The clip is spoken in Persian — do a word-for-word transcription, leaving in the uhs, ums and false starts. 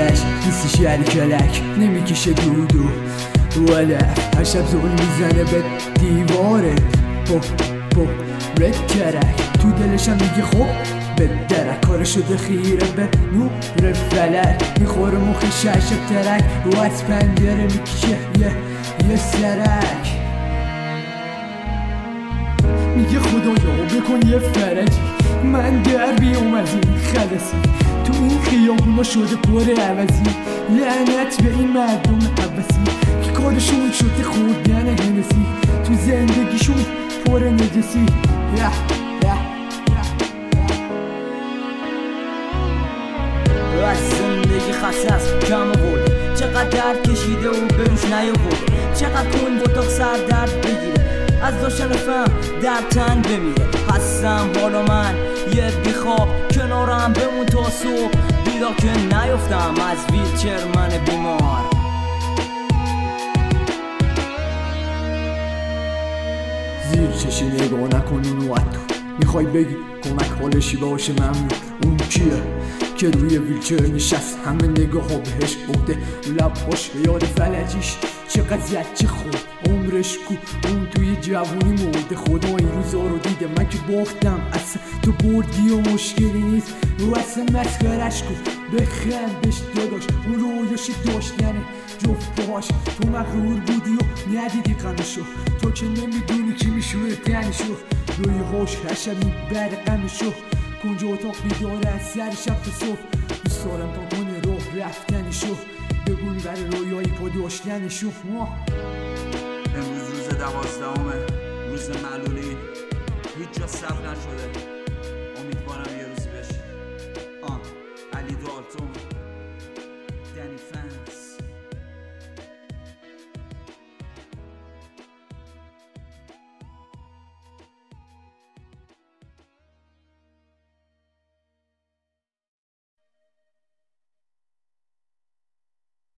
فرش نیستی شهری کلک نمیکشه دودو وله هر شب زول میزنه به دیواره بو بو رد کرک تو دلشم میگه خب به درک کار شده خیره به نور فلک میخوره مخی شرشب ترک رو از پنجره میکشه یه یه سرک میگه خدایا بکن یه فرجی من در بیام از این خلصی تو این خیابونا شده پر عوضی لعنت به این مردم عوضی که کارشون شده خوردن هنسی تو زندگیشون پر نجسی یه از زندگی خسته است کم آورد چقدر کشیده و بروش نیاورد چقدر کن بطاق سر درد بگیره از داشتن فهم در تن بمیره هستم حالا من یه بیخواب کنارم بمون تا صبح بیدار که نیفتم از ویلچر من بیمار زیر چشی نگاه نکن اونو اتو میخوای بگی کمک حالشی باشه ممنون اون کیه که روی ویلچر نشست همه نگاه ها بهش بوده لباش به یاد فلجیش چقدر زد چه خود عمرش کو اون توی جوونی مرده خدا این روزا رو دیده من که باختم اصلا تو بردی و مشکلی نیست رو اصلا مسخرش کن بخند بهش داداش اون رویاشی داشتنه جفت باش تو مغرور بودی و ندیدی غمشو تو که نمیدونی کی میشوره تنشو روی هاش هر شب میبره غمشو کنج اتاق بیداره از سر شب تا صبح دوست دارم تا کنه راه رفتنشو بگونی برای رویایی پا داشتنشو امروز روز دوازدهمه روز معلولین هیچ جا ثبت نشده امیدوارم یه روزی بشه آه علی دالتون دنی فنز